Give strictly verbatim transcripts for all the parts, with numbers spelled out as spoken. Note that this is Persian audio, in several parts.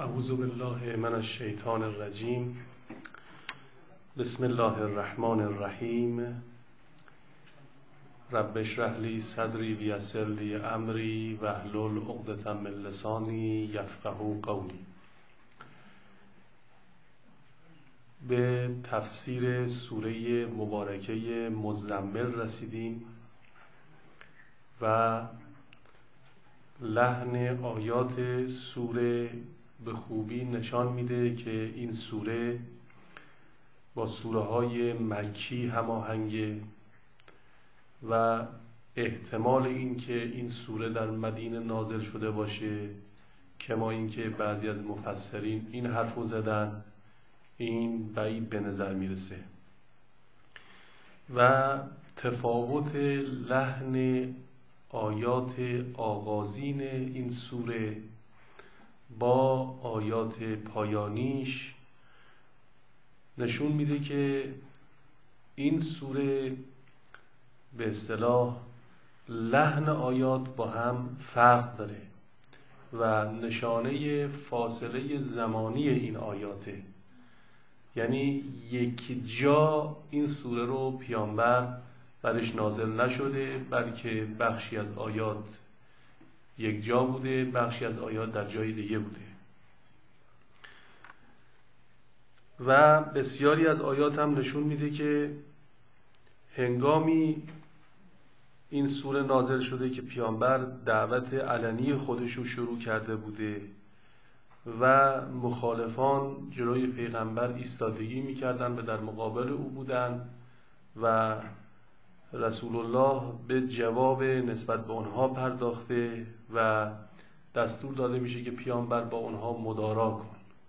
اعوذ بالله من الشیطان الرجیم. بسم الله الرحمن الرحیم. رب اشرح لی صدری ویسر لی امری واحلل عقدة من لسانی یفقهوا قولی. به تفسیر سوره مبارکه مزمل رسیدیم و لحن آیات سوره به خوبی نشان میده که این سوره با سوره های مکی هماهنگه و احتمال این که این سوره در مدینه نازل شده باشه، کما اینکه بعضی از مفسرین این حرفو زدن، این بعید به نظر میرسه. و تفاوت لحن آیات آغازین این سوره با آیات پایانیش نشون میده که این سوره به اصطلاح لحن آیات با هم فرق داره و نشانه فاصله زمانی این آیاته. یعنی یک جا این سوره رو پیامبر برش نازل نشده، بلکه بخشی از آیات یک جا بوده، بخشی از آیات در جای دیگه بوده و بسیاری از آیات هم نشون میده که هنگامی این سوره نازل شده که پیامبر دعوت علنی خودش رو شروع کرده بوده و مخالفان جلوی پیغمبر ایستادگی میکردن و در مقابل او بودن و رسول الله به جواب نسبت به اونها پرداخته و دستور داده میشه که پیامبر با اونها مدارا کن.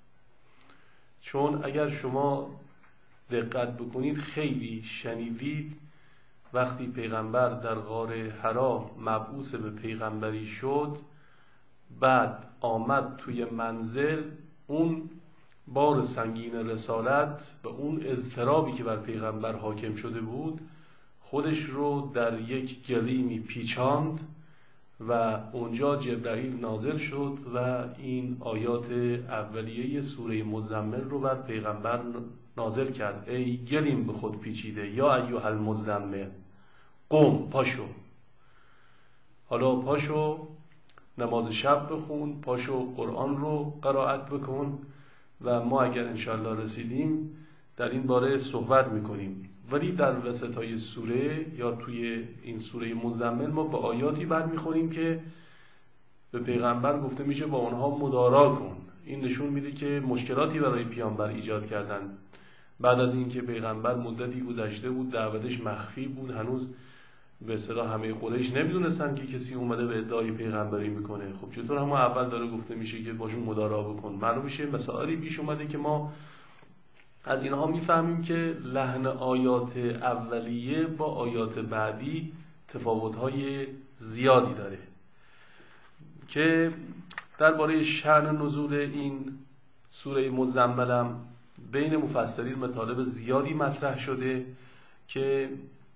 چون اگر شما دقت بکنید خیلی شنیدید وقتی پیغمبر در غار حرا مبعوث به پیغمبری شد، بعد آمد توی منزل، اون بار سنگین رسالت و اون اضطرابی که بر پیغمبر حاکم شده بود خودش رو در یک گلیمی پیچاند و اونجا جبرائیل نازل شد و این آیات اولیه سوره مزمل رو بر پیغمبر نازل کرد. ای گلیم به خود پیچیده، یا ایها المزمل قم، پاشو، حالا پاشو نماز شب بخون، پاشو قرآن رو قرائت بکن و ما اگر انشاءالله رسیدیم در این باره صحبت میکنیم. ولی در وسطای سوره یا توی این سوره مزمل ما به آیاتی برمیخوریم که به پیغمبر گفته میشه با اونها مدارا کن. این نشون میده که مشکلاتی برای پیامبر ایجاد کردن. بعد از اینکه پیغمبر مدتی گذشته بود، دعوتش مخفی بود، هنوز به اصطلاح همه قریش نمیدونستن که کسی اومده به ادعای پیغمبری میکنه. خب چطور همون اول داره گفته میشه که باشون مدارا بکن؟ معلوم میشه مسائلی پیش اومده که ما از اینها میفهمیم که لحن آیات اولیه با آیات بعدی تفاوت‌های زیادی داره. که درباره شأن نزول این سوره مزمل هم بین مفسرین مطالب زیادی مطرح شده که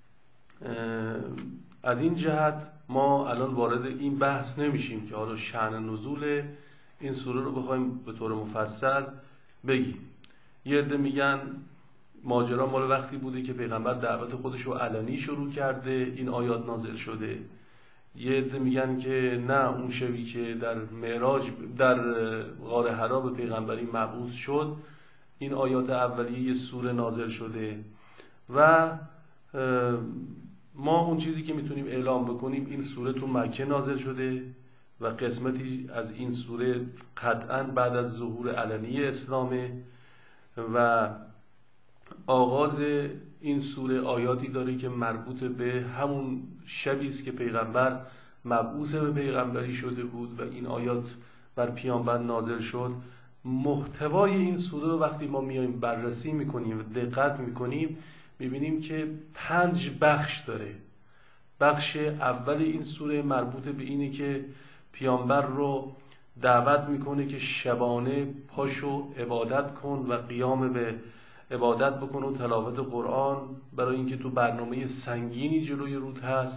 از این جهت ما الان وارد این بحث نمیشیم که حالا شأن نزول این سوره رو بخوایم به طور مفصل بگیم. یه عده میگن ماجرا مال وقتی بوده که پیغمبر دعوت خودش رو علنی شروع کرده، این آیات نازل شده. یه عده میگن که نه، اون شبی که در معراج در غار حرا به پیغمبری مبعوث شد این آیات اولیه سوره نازل شده. و ما اون چیزی که میتونیم اعلام بکنیم این سوره تو مکه نازل شده و قسمتی از این سوره قطعاً بعد از ظهور علنی اسلامه و آغاز این سوره آیاتی داره که مربوط به همون شبی است که پیغمبر مبعوث به پیغمبری شده بود و این آیات بر پیامبر نازل شد. محتوای این سوره رو وقتی ما میایم بررسی میکنیم و دقت میکنیم میبینیم که پنج بخش داره. بخش اول این سوره مربوط به اینه که پیامبر رو دعوت میکنه که شبانه پاشو عبادت کن و قیام به عبادت بکن و تلاوت قرآن، برای اینکه تو برنامه سنگینی جلوی رود هست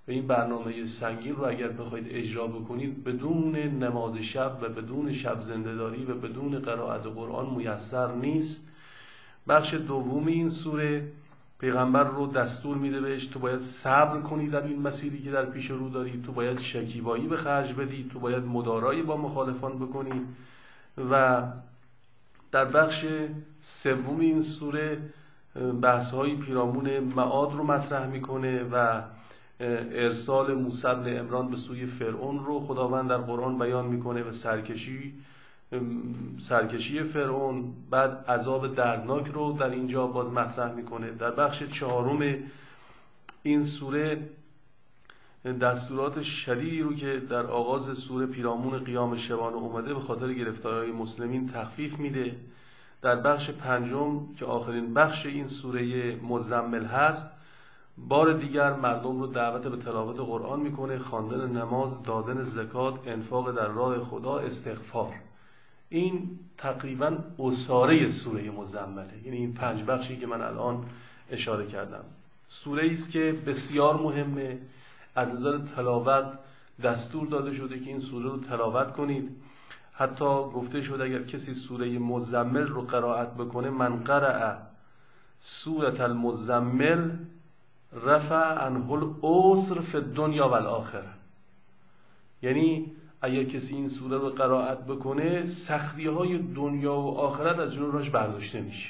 و این برنامه سنگین رو اگر بخواید اجرا بکنید بدون نماز شب و بدون شب زنده‌داری و بدون قرائت قرآن میسر نیست. بخش دوم این سوره پیغمبر رو دستور میده بهش تو باید صبر کنی در این مسیری که در پیش رو داری، تو باید شکیبایی به خرج بدی، تو باید مدارایی با مخالفان بکنی. و در بخش سوم این سوره بحث‌های پیرامون معاد رو مطرح میکنه و ارسال موسی بن عمران به سوی فرعون رو خداوند در قرآن بیان میکنه و سرکشی سرکشی فرعون، بعد عذاب دردناک رو در اینجا باز مطرح میکنه. در بخش چهارم این سوره دستورات شدیدی رو که در آغاز سوره پیرامون قیام شبانه اومده به خاطر گرفتاری مسلمین تخفیف میده. در بخش پنجم که آخرین بخش این سوره مزمل هست بار دیگر مردم رو دعوت به تلاوت قرآن میکنه، خواندن نماز، دادن زکات، انفاق در راه خدا، استغفار. این تقریبا اساره سوره مزمله، یعنی این پنج بخشی که من الان اشاره کردم. سوره است که بسیار مهمه، از نظر تلاوت دستور داده شده که این سوره رو تلاوت کنید. حتی گفته شده اگر کسی سوره مزمل رو قرائت بکنه، من قرأ سوره المزمل رفع عنه العسر فی الدنیا و الاخره. یعنی اگر کسی این سوره رو قرائت بکنه سختی های دنیا و آخرت از جلوی راش برداشته میشه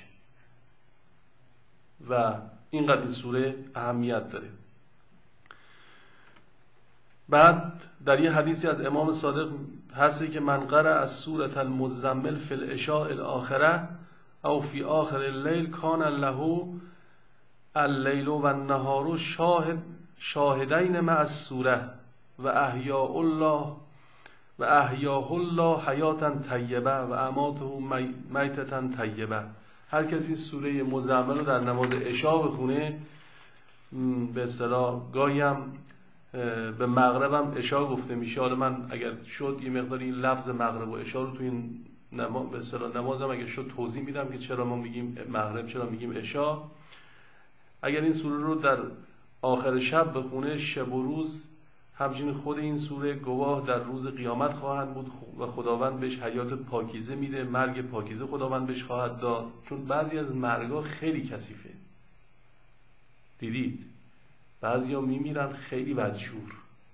و اینقدر این سوره اهمیت داره. بعد در یه حدیثی از امام صادق هستی که من قرأ از سوره المزمل فی العشاء الاخره او فی آخر اللیل کان له اللیل و النهار شاهد شاهدین مع السوره و احیاء الله و احیاه الله حیاتا طیبه و اماته میتتا طیبه. هر کسی این سوره مزمل رو در نماز عشا بخونه، به اصطلاح گاهی هم به مغرب هم عشا گفته میشه. حالا من اگر شد یه مقدار این لفظ مغرب و عشا رو تو این نماز به اصطلاح نمازم اگر شد توضیح میدم که چرا ما میگیم مغرب چرا میگیم عشا. اگر این سوره رو در آخر شب بخونه، شب و روز همچنین خود این سوره گواه در روز قیامت خواهند بود و خداوند بهش حیات پاکیزه میده، مرگ پاکیزه خداوند بهش خواهد داد. چون بعضی از مرگا خیلی کثیفه، دیدید بعضی ها میمیرن خیلی بدشور،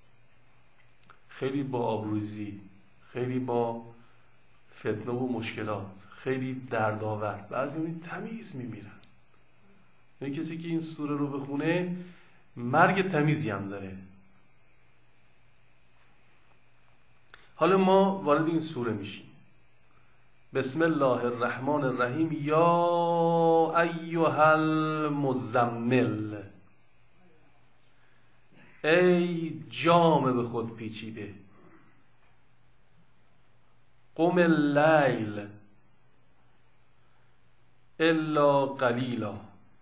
خیلی با آبروزی، خیلی با فتنه و مشکلات، خیلی دردآور. بعضی می تمیز میمیرن. یعنی کسی که این سوره رو بخونه مرگ تمیزی هم داره. حالا ما وارد این سوره میشیم. بسم الله الرحمن الرحیم. یا ایها المزمل، ای جامه به خود پیچیده. قم اللیل الا قلیلا.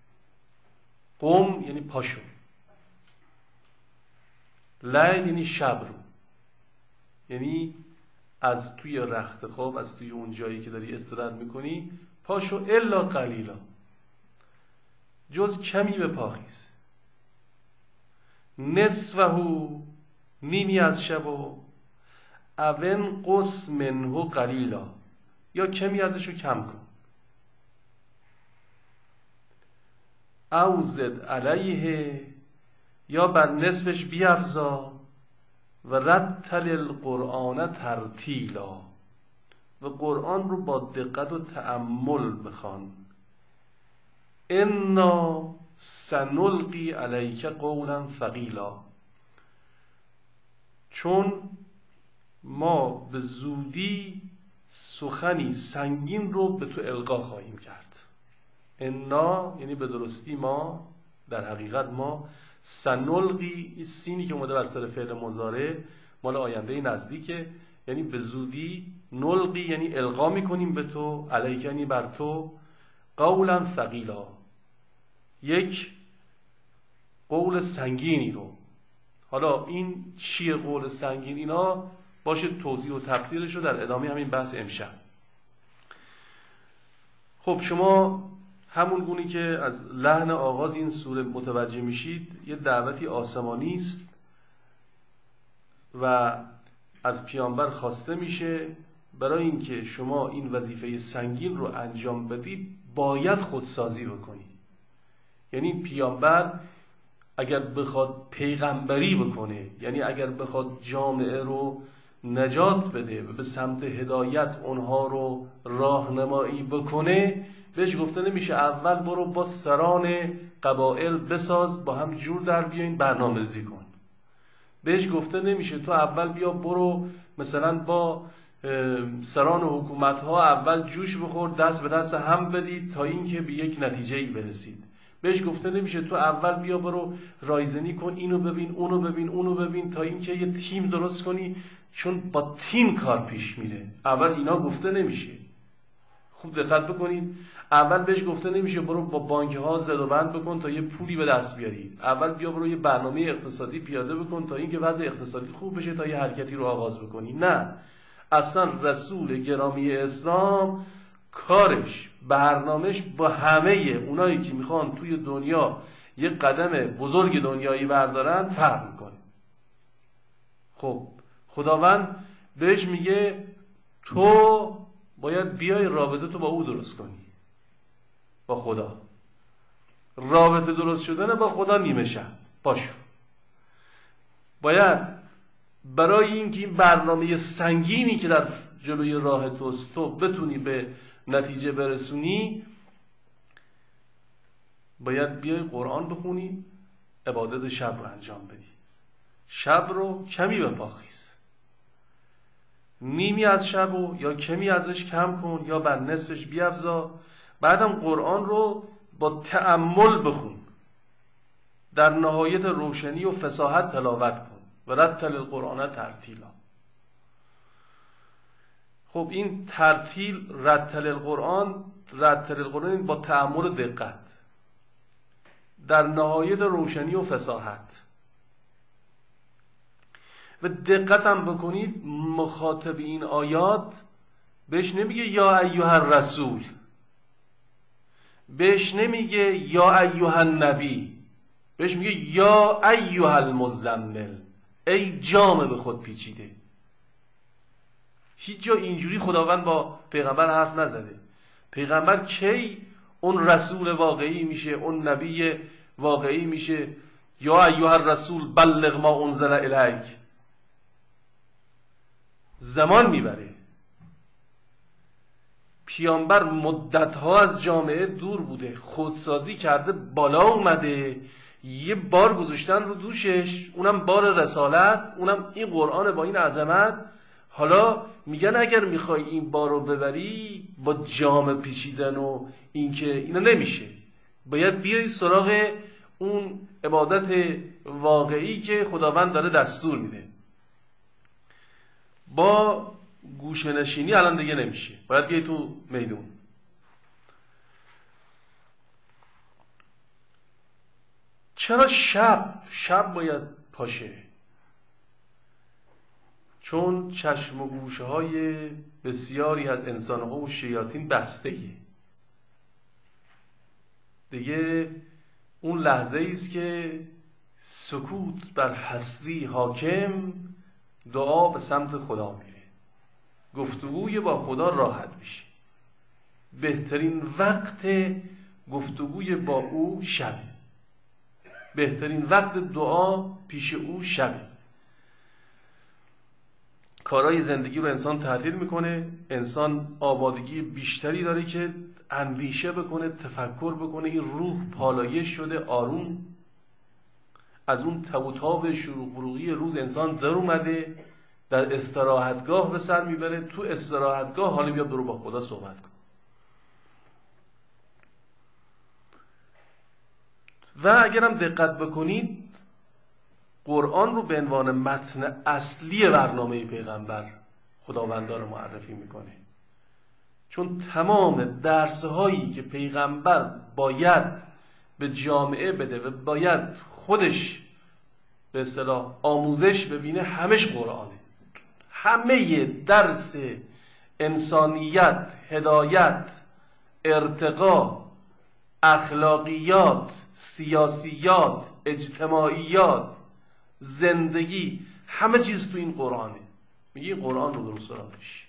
قم یعنی پاشو، لیل یعنی شب رو، یعنی از توی رخت خواب، از توی اون جایی که داری استراحت میکنی پاشو، الا قلیلا، جز کمی به پاخیز. نصفه نیمی از شب و اون قص منه قلیلا، یا کمی ازشو کم کن. او زد علیه، یا بر نصفش بیفزا. و رتل القرآن ترتیلا، و قرآن رو با دقت و تأمل بخوان. انا سنلقی علیک قولا ثقیلا، چون ما به زودی سخنی سنگین رو به تو القا خواهیم کرد. انا یعنی به درستی ما، در حقیقت ما. سنلقی، سینی که اومده بر سر فعل مضارع مال آینده نزدیکه، یعنی به زودی. نلقی یعنی القا میکنیم به تو، علیک یعنی بر تو. قولا ثقیلا، یک قول سنگینی رو. حالا این چیه قول سنگین؟ اینا باشه توضیح و تفسیرش رو در ادامه همین بحث امشب. خب شما همون گونی که از لحن آغاز این سوره متوجه میشید، یه دعوتی آسمانی است و از پیامبر خواسته میشه برای اینکه شما این وظیفه سنگین رو انجام بدید باید خودسازی بکنید. یعنی پیامبر اگر بخواد پیغمبری بکنه، یعنی اگر بخواد جامعه رو نجات بده و به سمت هدایت اونها رو راهنمایی بکنه، بهش گفته نمیشه اول برو با سران قبایل بساز، با هم جور در بیاین برنامه‌ریزی کن. بهش گفته نمیشه تو اول بیا برو مثلا با سران حکومت ها اول جوش بخور، دست به دست هم بدید تا اینکه به یک نتیجه‌ای برسید. بهش گفته نمیشه تو اول بیا برو رایزنی کن، اینو ببین اونو ببین اونو ببین تا اینکه یه تیم درست کنی، چون با تیم کار پیش میره. اول اینا گفته نمیشه. خوب دقت بکنید. اول بهش گفته نمیشه برو با بانک ها زد و بند بکن تا یه پولی به دست بیاری. اول بیا برو یه برنامه اقتصادی پیاده بکن تا اینکه وضع اقتصادی خوب بشه تا یه حرکتی رو آغاز بکنی. نه، اصلا رسول گرامی اسلام کارش، برنامهش با همه اونایی که میخوان توی دنیا یه قدم بزرگ دنیایی بردارن فرق میکنه. خب خداوند بهش میگه تو باید بیای رابطه تو با او درست کنی، با خدا. رابطه درست شدن با خدا نیمه شب باشو. باید برای اینکه این برنامه سنگینی که در جلوی راه توست تو بتونی به نتیجه برسونی، باید بیای قرآن بخونی، عبادت شب رو انجام بدی. شب رو کمی بپاخیز، نیمی از شب رو یا کمی ازش کم کن یا بر نصفش بیفزا. بعدم قرآن رو با تأمل بخون، در نهایت روشنی و فصاحت تلاوت کن و رتل القرآن ترتیلا. خب این ترتیل، رتل القرآن، رتل القرآن با تأمل و دقت، در نهایت روشنی و فصاحت. و دقت هم بکنید مخاطب این آیات بهش نمیگه یا ایها الرسول، بهش نمیگه یا ایها النبی، بهش میگه یا ایها المزمل، ای جامه به خود پیچیده. هیچ جا اینجوری خداوند با پیغمبر حرف نزده. پیغمبر کی اون رسول واقعی میشه، اون نبی واقعی میشه؟ یا ایها الرسول بلغ ما انزل الیک. زمان میبره. پیامبر مدتها از جامعه دور بوده، خودسازی کرده، بالا اومده، یه بار گذاشتن رو دوشش، اونم بار رسالت، اونم این قرآن با این عظمت. حالا میگن اگر میخوای این بار رو ببری با جامه پیچیدن و این که اینا نمیشه، باید بیای سراغ اون عبادت واقعی که خداوند داره دستور میده. با گوشه نشینی الان دیگه نمیشه، باید بیای تو میدون. چرا شب شب باید پاشه؟ چون چشم و گوشه های بسیاری از انسانها و شیاطین بستگی. دیگه اون لحظه ایست که سکوت بر هستی حاکم، دعا به سمت خدا میره، گفتگوی با خدا راحت میشه. بهترین وقت گفتگوی با او شبه، بهترین وقت دعا پیش او شبه. کارهای زندگی رو انسان تعطیل میکنه، انسان آبادگی بیشتری داره که اندیشه بکنه، تفکر بکنه. این روح پالایش شده، آروم از اون تب و تاب شروق بروغی روز انسان در اومده، در استراحتگاه به سر میبره. تو استراحتگاه حالا بیا برو با خدا صحبت کن. و اگرم دقت بکنید قرآن رو به عنوان متن اصلی برنامه پیغمبر خداوندان رو معرفی میکنه، چون تمام درسهایی که پیغمبر باید به جامعه بده و باید خودش به اصطلاح آموزش ببینه همش قرآنه. همه درس انسانیت، هدایت، ارتقا، اخلاقیات، سیاسیات، اجتماعیات، زندگی، همه چیز تو این قرآنه. میگه این قرآن رو برو سراغش.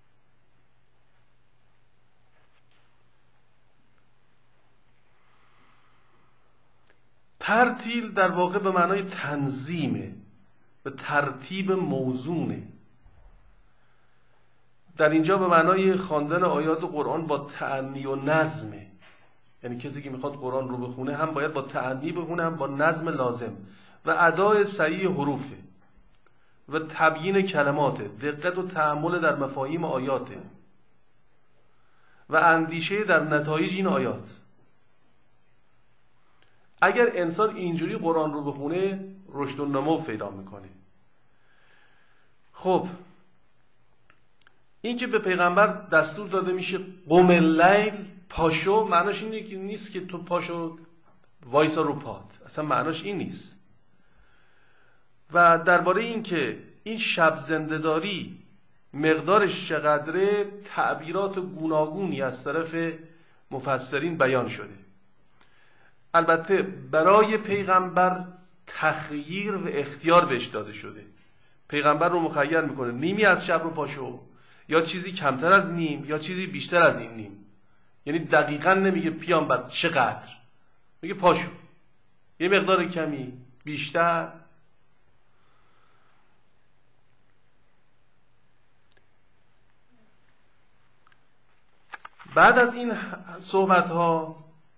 ترتیل در واقع به معنای تنظیمه، به ترتیب موزونه. در اینجا به معنای خواندن آیات قرآن با تأنی و نظمه. یعنی کسی که میخواد قرآن رو بخونه هم باید با تأنی بخونه، هم با نظم لازم و ادای صحیح حروفه و تبیین کلماته، دقت و تأمل در مفاهیم آیاته و اندیشه در نتایج این آیات. اگر انسان اینجوری قرآن رو بخونه رشد و نمو پیدا میکنه. خب این که به پیغمبر دستور داده میشه قم اللیل، پاشو، معناش اینه که نیست که تو پاشو وایسا رو پات، اصلا معناش این نیست. و درباره این که این شب زنده‌داری مقدارش چقدره تعبیرات گوناگونی از طرف مفسرین بیان شده. البته برای پیغمبر تخییر و اختیار بهش داده شده. پیغمبر رو مخیر میکنه نیمی از شب رو پاشو، یا چیزی کمتر از نیم، یا چیزی بیشتر از این نیم. یعنی دقیقاً نمیگه پیامبر چقدر، میگه پاشو، یه مقدار کمی، بیشتر. بعد از این صحبت ها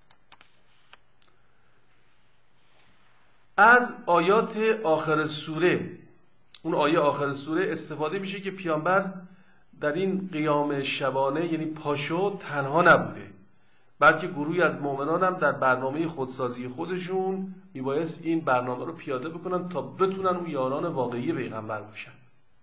از آیات آخر سوره، اون آیه آخر سوره استفاده میشه که پیامبر در این قیام شبانه یعنی پاشو تنها نبوده، بلکه گروهی از مؤمنان هم در برنامه خودسازی خودشون میبایست این برنامه رو پیاده بکنن تا بتونن اون یاران واقعی پیغمبر باشن.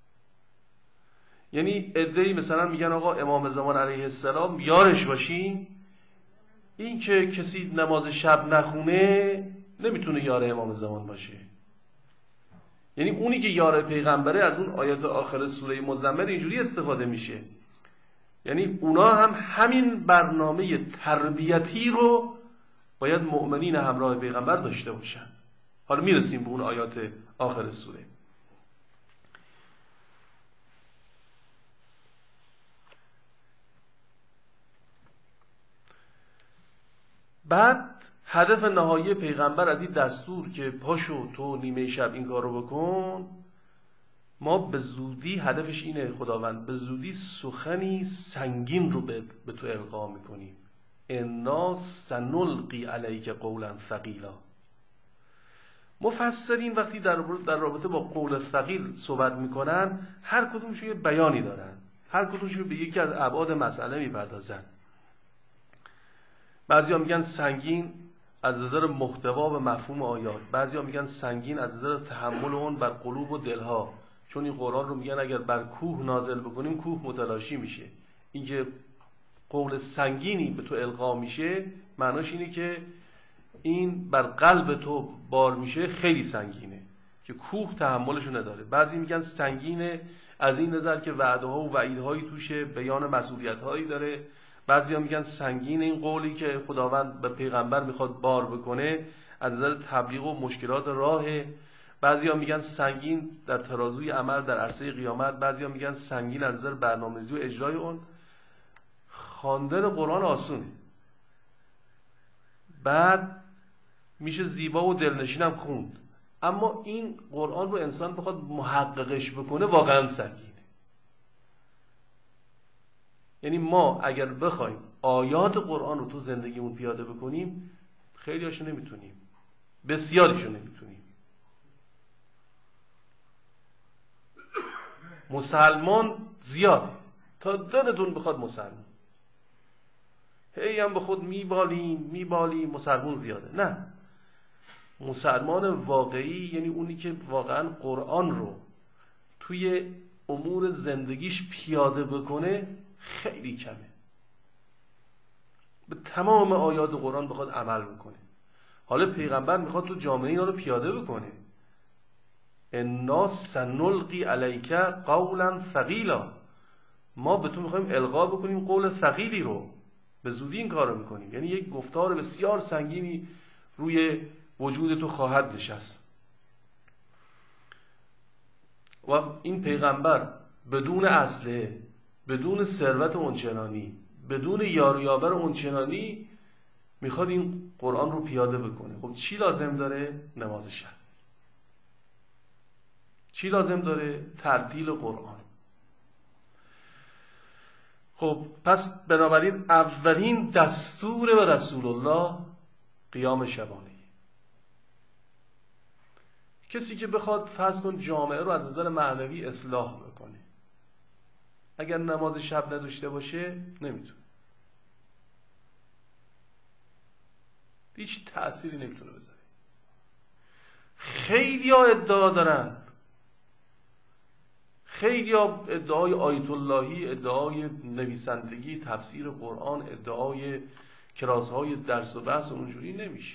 یعنی عده‌ای مثلا میگن آقا امام زمان علیه السلام یارش باشین، این که کسی نماز شب نخونه نمیتونه یار امام زمان باشه. یعنی اونی که یار پیغمبره از اون آیات آخر سوره مزمل اینجوری استفاده میشه، یعنی اونا هم همین برنامه تربیتی رو باید مؤمنین همراه پیغمبر داشته باشن. حالا میرسیم به اون آیات آخر سوره. بعد هدف نهایی پیغمبر از این دستور که پاشو تو نیمه شب این کار رو بکن، ما به زودی هدفش اینه خداوند به زودی سخنی سنگین رو به, به تو القا میکنیم. انا سنلقی علیک قولا ثقیلا. مفسرین وقتی در در رابطه با قول ثقیل صحبت میکنن هر کدومشون یه بیانی دارن، هر کدومشون به یکی از ابعاد مسئله میپردازن. بعضیا میگن سنگین از نظر محتوا و مفهوم آیات، بعضیا میگن سنگین از نظر تحمل اون بر قلوب و دلها، چون این قرآن رو میگن اگر بر کوه نازل بکنیم کوه متلاشی میشه. اینکه قول سنگینی به تو القا میشه معناش اینه که این بر قلب تو بار میشه خیلی سنگینه که کوه تحملشو نداره. بعضی میگن سنگینه از این نظر که وعده ها و وعیدهایی توشه، بیان مسئولیت هایی داره. بعضیا میگن سنگین این قولی که خداوند به پیغمبر میخواد بار بکنه از نظر تبلیغ و مشکلات راهه. بعضیا میگن سنگین در ترازوی عمل در عرصه قیامت. بعضیا میگن سنگین از نظر برنامه‌ریزی و اجرای اون. خواندن قرآن آسونه، بعد میشه زیبا و دلنشینم خوند، اما این قرآن رو انسان بخواد محققش بکنه واقعا سنگینه. یعنی ما اگر بخوایم آیات قرآن رو تو زندگیمون پیاده بکنیم خیلی هاشو نمیتونیم، بسیاریشو نمیتونیم. مسلمان زیاده تا دلتون بخواد مسلمان، هی هم به خود میبالیم میبالیم مسلمان زیاده. نه، مسلمان واقعی یعنی اونی که واقعا قرآن رو توی امور زندگیش پیاده بکنه خیلی کمه، به تمام آیات قرآن بخواد عمل بکنه. حالا پیغمبر میخواد تو جامعه اینا رو پیاده بکنه. انا سنلقی علیک قولا ثقیلا، ما به تو میخوایم القا بکنیم قول ثقیلی رو، به زودی این کار رو میکنیم. یعنی یک گفتار بسیار سنگینی روی وجود تو خواهد نشست. و این پیغمبر بدون اسلحه، بدون ثروت اونچنانی، بدون یاریابر اونچنانی میخواد این قرآن رو پیاده بکنه. خب چی لازم داره؟ نماز شب. چی لازم داره؟ ترتیل قرآن. خب پس بنابراین اولین دستور به رسول الله قیام شبانه. کسی که بخواد فرض کن جامعه رو از نظر معنوی اصلاح بکنه، اگر نماز شب نداشته باشه نمیتونه، هیچ تأثیری نمیتونه بذاره. خیلی ها ادعا دارن، خیلی ها ادعای آیت اللهی، ادعای نویسندگی تفسیر قرآن، ادعای کلاس‌های درس و بحث اونجوری نمیشه.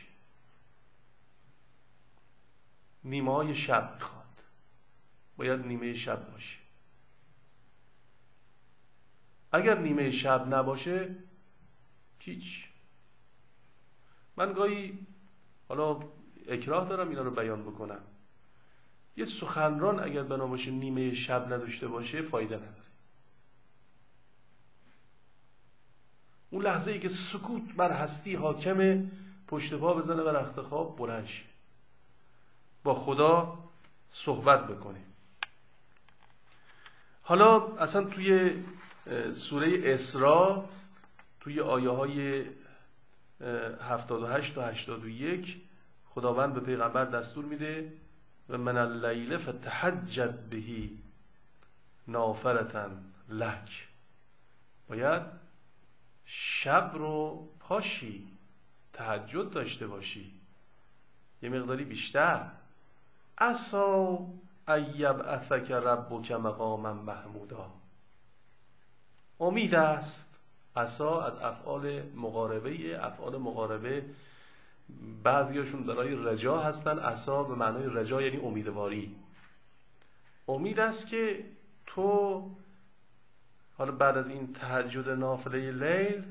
نیمه های شب میخواد، باید نیمه شب باشه. اگر نیمه شب نباشه هیچ. من گاهی حالا اکراه دارم اینا رو بیان بکنم، یه سخنران اگر بنا باشه نیمه شب نداشته باشه فایده نداره. اون لحظه ای که سکوت بر هستی حاکمه، پشت پا بزنه و رخت خواب بلند شه، با خدا صحبت بکنه. حالا اصلا توی سوره اسراء توی آیه های هفتاد و هشت تا هشتاد و یک خداوند به پیغمبر دستور میده و من اللیل فتهجد بهی نافلة لک، باید شب رو پاشی، تهجد داشته باشی یه مقداری بیشتر. عسی ان یبعثک ربک مقاما محمودا، امید است. عسی از افعال مقاربه، افعال مقاربه بعضیاشون برای رجا هستن. عسی به معنای رجا یعنی امیدواری. امید است که تو حالا بعد از این تهجد نافله لیل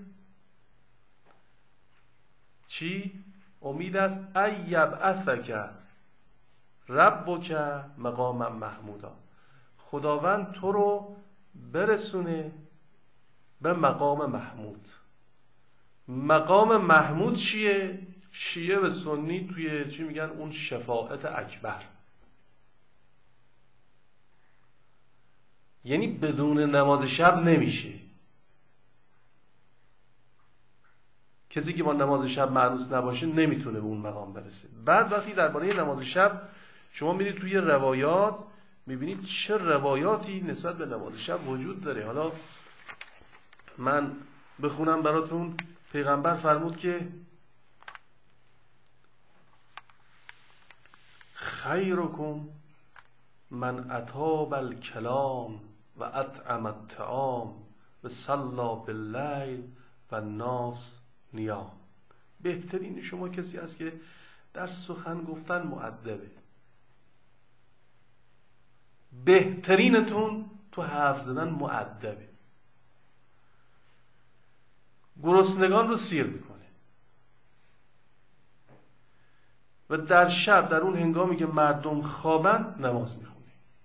چی؟ امید است ان یبعثک ربک مقاما محمودا، خداوند تو رو برسونه به مقام محمود. مقام محمود چیه؟ شیعه و سنی توی چی میگن؟ اون شفاعت اکبر. یعنی بدون نماز شب نمیشه. کسی که با نماز شب معنوس نباشه نمیتونه به اون مقام برسه. بعد وقتی درباره نماز شب شما میرید توی روایات میبینید چه روایاتی نسبت به نماز شب وجود داره. حالا من بخونم براتون. پیغمبر فرمود که خیرکم من اطاب الکلام و اطعم الطعام و صلا باللیل و الناس نیام. بهترین شما کسی است که در سخن گفتن مؤدبه. بهترینتون تو حرف زدن مؤدبه. گرسنگان رو سیر میکنه و در شب در اون هنگامی که مردم خوابند نماز میخونه.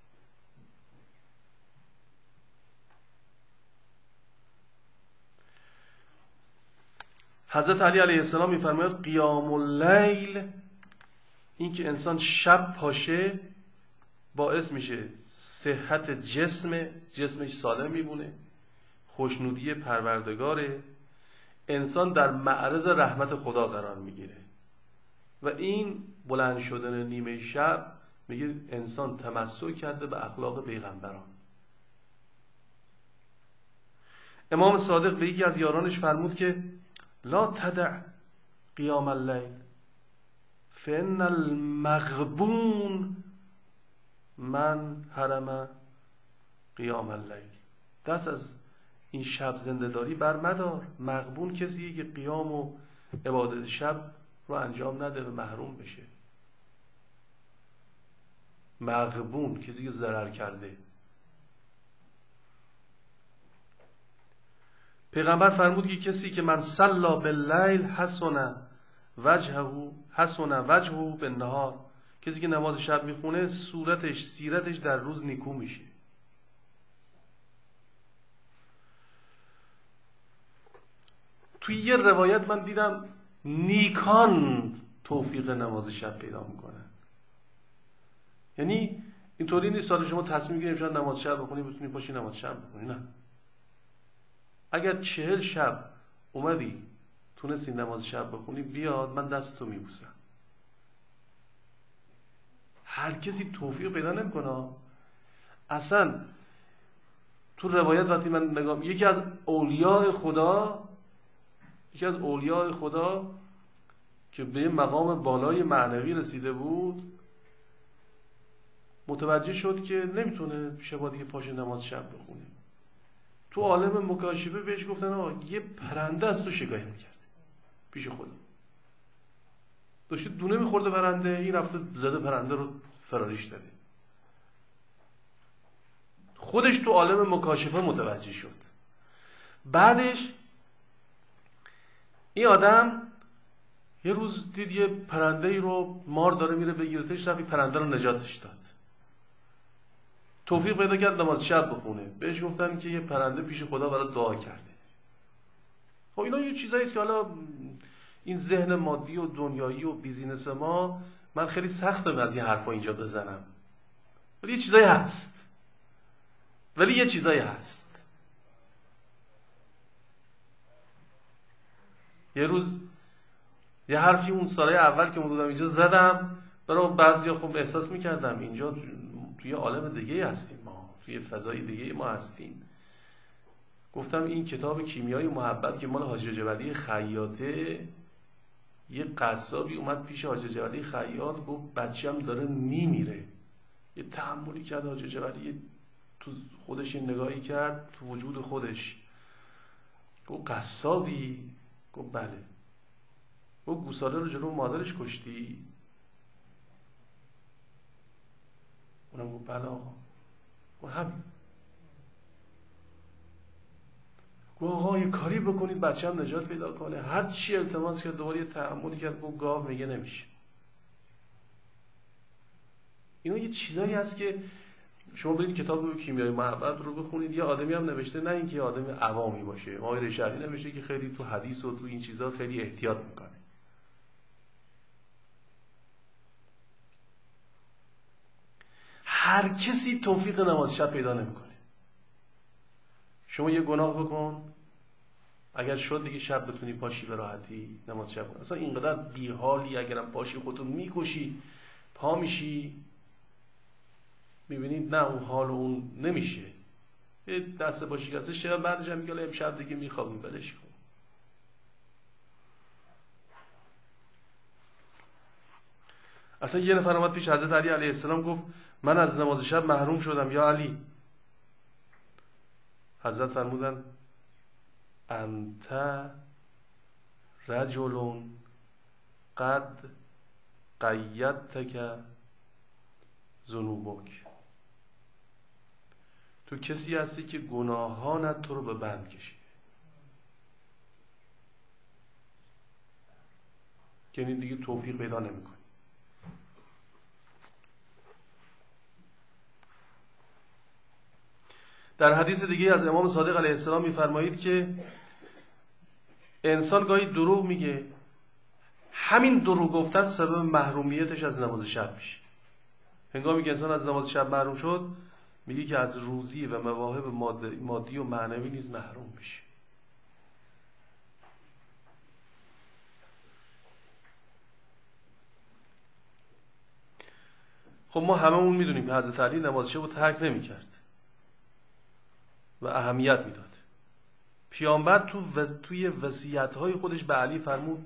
حضرت علی علیه السلام میفرماید قیام اللیل، این که انسان شب پاشه باعث میشه صحت جسم جسمش سالم میمونه، خوشنودی پروردگاره، انسان در معرض رحمت خدا قرار میگیره و این بلند شدن نیمه شب میگه انسان تمسک کرده به اخلاق پیغمبران. امام صادق به یکی از یارانش فرمود که لا تدع قیام اللیل فان المغبون من حرم قیام اللیل. دست از این شب زنده‌داری بر مدار. مغبون کسیه که قیام و عبادت شب رو انجام نده و محروم بشه. مغبون کسی که ضرر کرده. پیغمبر فرمود که کسی که من صلا باللیل حسن وجهه حسن وجهه بالنهار، کسی که نماز شب میخونه صورتش، سیرتش در روز نیکو میشه. توی یه روایت من دیدم نیکان توفیق نماز شب پیدا میکنن. یعنی اینطوری نیست سال شما تصمیم گیریم شاید نماز شب بخونی بتونی پاشی نماز شب بخونی، نه. اگر چهل شب اومدی تونستی نماز شب بخونی بیاد، من دست تو میبوسم. هر کسی توفیق پیدا نمیکنه. اصلا تو روایت وقتی من نگاه، یکی از اولیاء خدا یکی از اولیاء خدا که به مقام بالای معنوی رسیده بود، متوجه شد که نمیتونه شب دیگه پاش نماز شب بخونه. تو عالم مکاشفه بهش گفتن آقا یه پرنده از تو شکایت میکرده پیش خدا، داشته دونه میخورده پرنده، این رفته زده پرنده رو فراریش داده. خودش تو عالم مکاشفه متوجه شد. بعدش این آدم یه روز دید یه پرنده ای رو مار داره میره بگیرتش، رفت پرنده رو نجاتش داد. توفیق پیدا کرد نماز شب بخونه. بهش گفتن که یه پرنده پیش خدا برای دعا کرده. خب اینا یه چیزایی است که حالا این ذهن مادی و دنیایی و بیزینس ما، من خیلی سختم از این حرفا اینجا بزنم، ولی یه چیزایی هست ولی یه چیزایی هست یه روز یه حرفی اون سال اول که بودم اینجا زدم، برای بعضیا خب احساس میکردم اینجا توی عالم دیگه هستیم، ما توی فضای دیگه ما هستیم. گفتم این کتاب کیمیای محبت که مال حاجی جبلی خیاطه، یه قصابی اومد پیش حاجی جبلی خیاط گفت بچه‌م داره میمیره. یه تأملی کرد حاجی جبلی، تو خودش این نگاهی کرد تو وجود خودش، گفت قصابی؟ گفت بله. گفت گوساله رو جلو مادرش کشتی؟ اونم گفت بله آقا. گفت همین. گفت آقا یه کاری بکنید بچه‌م نجات پیدا کنه. هر چی التماس کرد دوباره یه تأملی کرد، گفت گاو میگه نمیشه. اینا یه چیزایی هست که شما برید کتاب کیمیای محبت رو بخونید، یه آدمی هم نوشته، نه اینکه آدم عوامی باشه، آقای رشدی نوشته که خیلی تو حدیث و تو این چیزا خیلی احتیاط میکنه. هر کسی توفیق نماز شب پیدا نمیکنه. شما یه گناه بکن، اگر شد دیگه شب بتونی پاشی به راحتی نماز شب کن. اصلا اینقدر بیحالی اگرم پاشی خودتو میکشی، پا میشی، میبینید نه اون حال اون نمیشه، یه دست با شکسته شب، بعدش هم میگه امشب دیگه میخوابیم بلش کن. اصلا یه نفر اومد پیش حضرت علی علیه السلام گفت من از نماز شب محروم شدم یا علی. حضرت فرمودن انت رجل قد قیدتک ذنوبک، تو کسی هستی که گناهانت تو رو به بند کشیده. یعنی دیگه توفیق پیدا نمی‌کنی. در حدیث دیگه از امام صادق علیه السلام می‌فرمایید که انسان گاهی دروغ میگه، همین دروغ گفتن سبب محرومیتش از نماز شب میشه. هنگامی که انسان از نماز شب محروم شد، میگه که از روزی و مواهب مادی و معنوی نیز محروم میشه. خب ما هممون میدونیم که حضرت علی نماز شب رو ترک نمیکرد و اهمیت میداد. پیامبر تو وز... توی وصیت‌های خودش به علی فرمود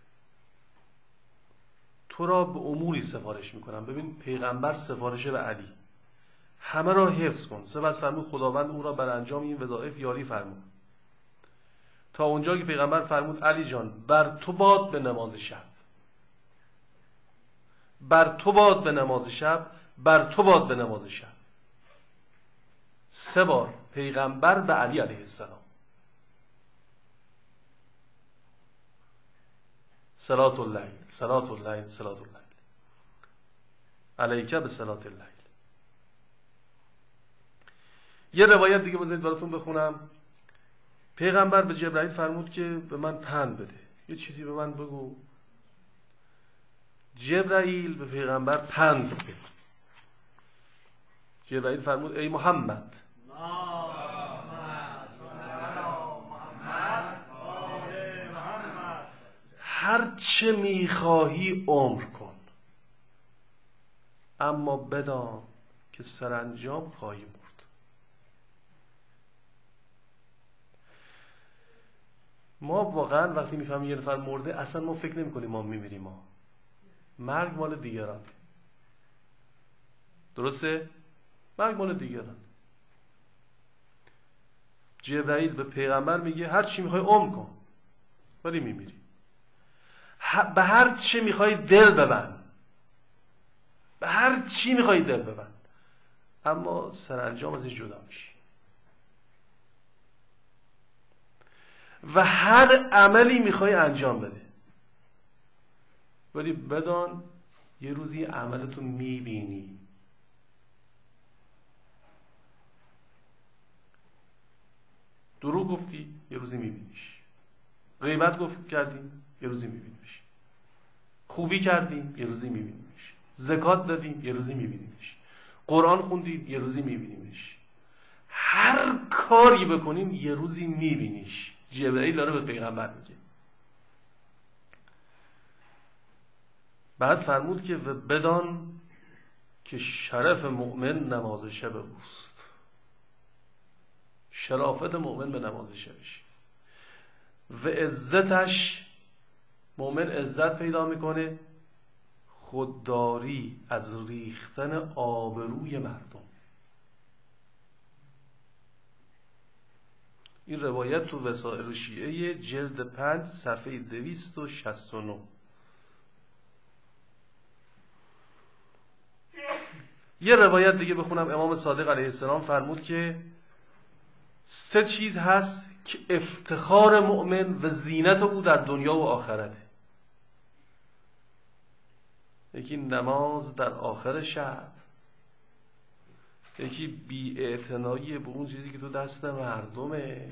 تو را به اموری سفارش میکنم. ببین پیغمبر سفارشه به علی، همه را حفظ کن. سپس فرمود خداوند او را بر انجام این وظایف یاری فرمود، تا اونجا که پیغمبر فرمود علی جان بر تو باد به نماز شب، بر تو باد به نماز شب، بر تو باد به نماز شب. سه بار پیغمبر به علی علیه السلام. صلات الله صلات الله صلات الله. علیک بصلاة اللیل. یه روایت دیگه بذارید براتون بخونم. پیغمبر به جبرائیل فرمود که به من پند بده، یه چیزی به من بگو. جبرائیل به پیغمبر پند بده. جبرائیل فرمود ای محمد، هر چه میخواهی عمر کن، اما بدان که سرانجام خواهی مرد. ما واقعا وقتی میفهمیم یه نفر مرده اصلا ما فکر نمی کنیم ما میمیریم. ما مرگ مال دیگران. درسته؟ مرگ مال دیگران. جبرائیل به پیغمبر میگه هر چی میخوای عمر کن ولی میمیری. به هر چی میخوای دل ببند، به هر چی میخوای دل ببند، اما سرانجام ازش جدا میشی. و هر عملی میخوای انجام بده ولی بدان یه روزی عملتو میبینی. دروغ گفتی یه روزی میبینیش، غیبت گفت کردیم یه روزی میبینیش، خوبی کردیم یه روزی میبینیمش، زکات دادیم یه روزی میبینیمش، قرآن خوندیم یه روزی میبینیمش، هر کاری بکنیم یه روزی میبینیش. جبرائیل داره به پیغمبر میگه. بعد فرمود که و بدان که شرف مؤمن نماز شب اوست. شرافت مؤمن به نماز شبش و عزتش، مؤمن عزت پیدا میکنه خودداری از ریختن آبروی مردم. این روایت تو وسائل شیعه جلد پنج صفحه دویست و شصت و نه. یه روایت دیگه بخونم. امام صادق علیه السلام فرمود که سه چیز هست که افتخار مؤمن و زینت او در دنیا و آخرته. یکی نماز در آخر شب، یکی بی‌اعتنایی به اون چیزی که تو دست مردمه.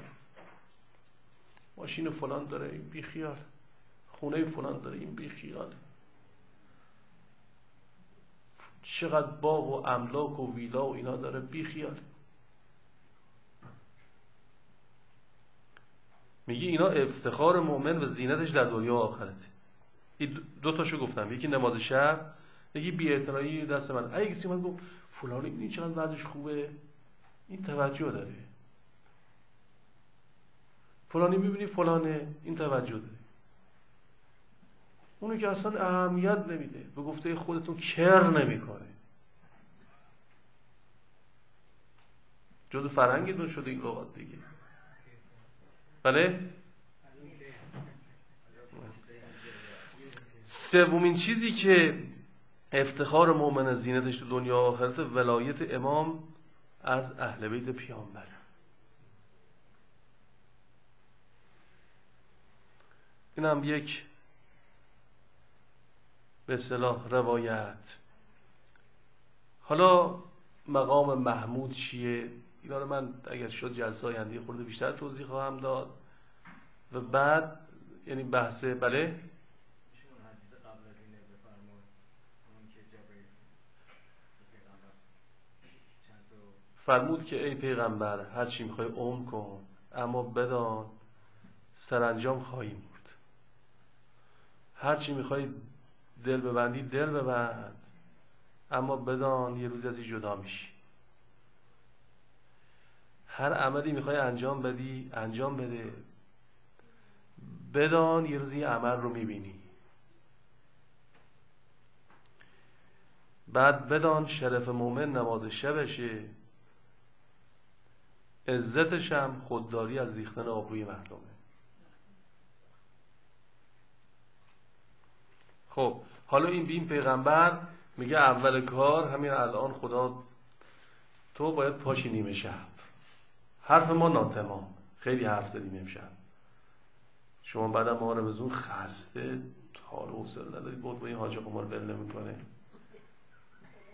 ماشین فلان داره این بی خیال، خونه فلان داره این بی خیال، چقدر باغ و املاک و ویلا و اینا داره بی خیال. میگه اینا افتخار مؤمن و زینتش در دنیا و آخرته. این دو تاشو گفتم، یکی نماز شب، یکی بی‌اعتنایی دست من. اگه کسی من گفت فلانی این چقدر وضعش خوبه، این توجه داره، فلانی میبینی فلانه، این توجه داره. اونی که اصلا اهمیت نمیده، به گفته خودتون کر نمیکنه، جز فرهنگتون شده این لغات دیگه. بله؟ سومین چیزی که افتخار مؤمن زینتش تو دنیا و آخرت ولایت امام از اهل بیت پیامبر. این هم یک به اصطلاح روایت. حالا مقام محمود چیه؟ اینا رو من اگر شد جلسه آینده خورده بیشتر توضیح خواهم داد. و بعد یعنی بحث بله فرمود که ای پیغمبر هر چی میخوای عمر کن، اما بدان سرانجام خواهی مرد. هر چی میخوای دل ببندی دل ببند، اما بدان یه روز ازی جدا میشی. هر عملی میخوای انجام بدی انجام بده، بدان یه روزی عمل رو میبینی. بعد بدان شرف مؤمن نماز شبشه، عزتش هم خودداری از ریختن آبروی مردمه. خب حالا این بیم پیغمبر میگه اول کار همین الان خدا تو باید پاشی نیمه شب. حرف ما ناتمام، خیلی حرف زدیم امشب. شما بعد ما رو بزون خسته حال و حوصله ندارید، بود با این حاج قمار بل نمیکنه.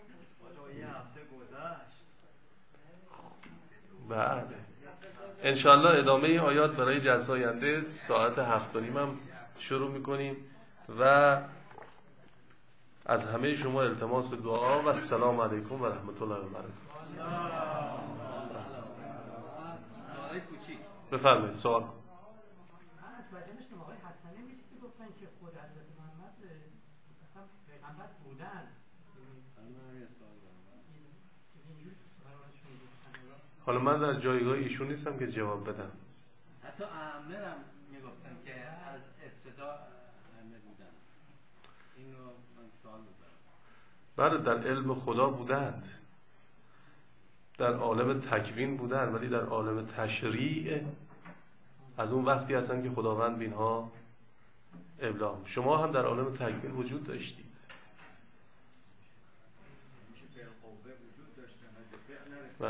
بله انشالله ادامه این آیات برای جلسه آینده ساعت هفت و نیم هم شروع میکنیم و از همه شما التماس دعا و السلام علیکم و رحمت الله و برکاته. بفرمایید سوال. متوجه نشدم آقای حسنی یه چیزی گفتن که خود حضرت محمد اصلا پیغمبر بودن. حالا من در جایگاه ایشون نیستم که جواب بدم. حتی ائمه هم میگفتن که از ابتدا ائمه بودن. اینو من سوال می‌کنم. بله در علم خدا بودند، در عالم تکوین بودن، ولی در عالم تشریع از اون وقتی هستن که خداوند به اینها ابلاغ. شما هم در عالم تکوین وجود داشتید. و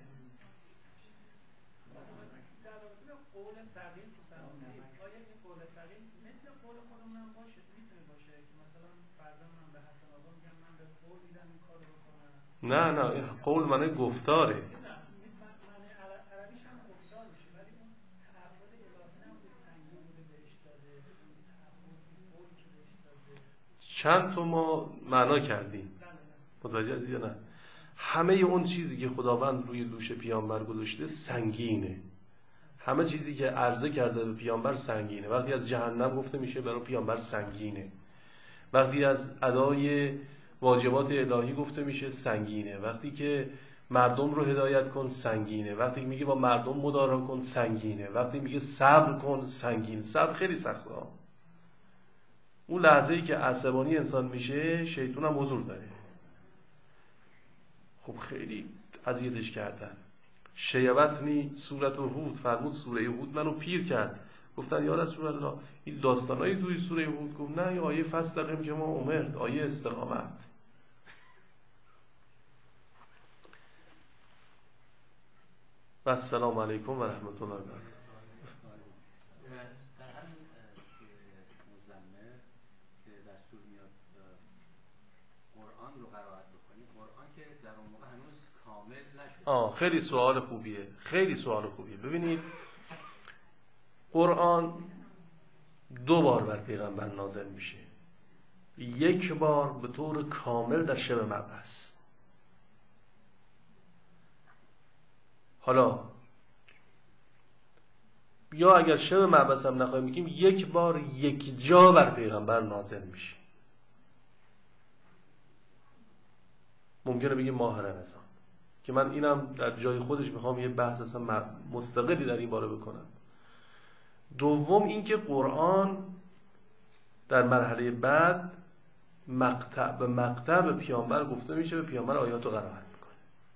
نه نه این قول معنی گفتاره. چند تا ما معنا کردیم، متوجه هستید یا نه؟ همه اون چیزی که خداوند روی دوش پیامبر گذاشته سنگینه. همه چیزی که عرضه کرده به پیامبر سنگینه. وقتی از جهنم گفته میشه برای پیامبر سنگینه. وقتی از ادای واجبات الهی گفته میشه سنگینه. وقتی که مردم رو هدایت کن سنگینه. وقتی میگه با مردم مدارا کن سنگینه. وقتی میگه صبر کن سنگینه. صبر خیلی سخته ها. اون لحظه ای که عصبانی انسان میشه شیطان هم حضور داره. خب خیلی اذیتش کردن. شیبتنی سورت هود، فرمود سوره هود منو پیر کرد. گفتن یا رسول الله این داستانایی توی سوره هود؟ گفت نه، این آیه فاستقم که ما امرت، آیه استقامت. و السلام علیکم و رحمت الله و برکاته. در همین مزمل که دستور میاد قرآن رو قرائت بکنی، قرآن که در اون موقع هنوز کامل نشده. آه خیلی سوال خوبیه، خیلی سوال خوبیه. ببینید قرآن دو بار بر پیغمبر نازل میشه. یک بار به طور کامل در شب مبعث. حالا یا اگر شب مبعث هم نخواهیم بگیم، یک بار یک جا بر پیغمبر نازل میشه. ممکنه بگیم ماه رمضان، که من اینم در جای خودش میخوام یه بحث اصلا مستقلی در این باره بکنم. دوم اینکه قرآن در مرحله بعد مقطع به مقطع به پیامبر گفته میشه، به پیامبر آیات رو قرائت میکنه.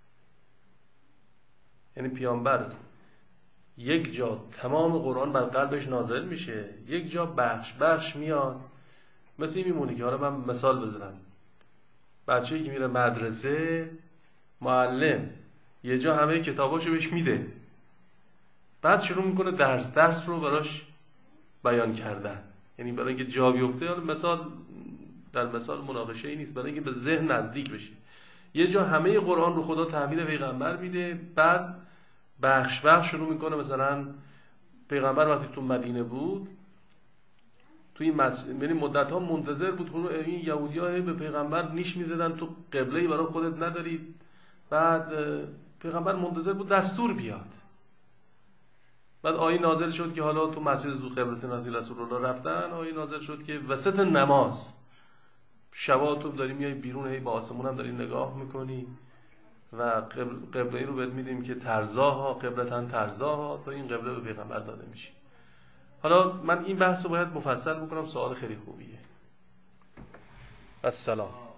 یعنی پیامبر یک جا تمام قرآن بر قلبش نازل میشه، یک جا بخش بخش میاد. مثل این میمونه که حالا من مثال بزنم، بچه‌ای که میره مدرسه، معلم یه جا همه کتاباشو بهش میده، بعد شروع میکنه درس درس رو براش بیان کردن. یعنی برای اینکه جا بیفته، حالا مثال در مثال مناقشه ای نیست، برای اینکه به ذهن نزدیک بشه. یه جا همه قرآن رو خدا تحویل پیغمبر میده، بعد بخش بخش شروع میکنه. مثلا پیغمبر وقتی تو مدینه بود، تو این مس... یعنی مدت ها منتظر بود این یهودی‌ها به پیغمبر نیش میزدن تو قبله‌ای برای خودت نداری. بعد پیغمبر منتظر بود دستور بیاد. بعد آیه نازل شد که حالا تو مسجد ذو قبلتین رسول الله رفتن. آیه نازل شد که وسط نماز شبا تو داری میای بیرون، هی با آسمون هم داری نگاه میکنی و قبله ای رو بهت میدیم که ترزاها قبلتن ترزاها، تا این قبله به پیغمبر داده میشه. حالا من این بحث رو باید مفصل بکنم، سوال خیلی خوبیه. السلام.